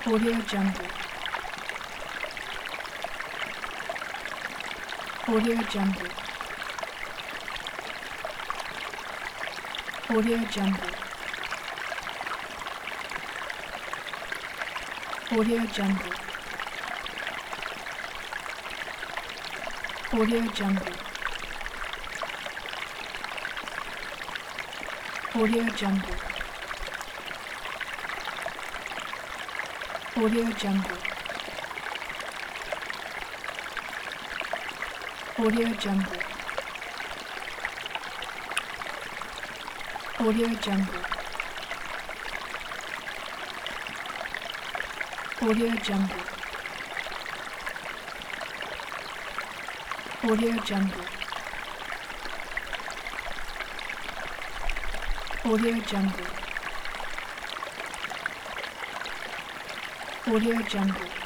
Audio Jungle. Audio Jungle. Audio Jungle. Audio Jungle. Audio Jungle. Audio Jungle. Audio Jungle. Audio Jungle. Audio Jungle. Audio Jungle. Audio Jungle. Audio Jungle. Audio Jungle.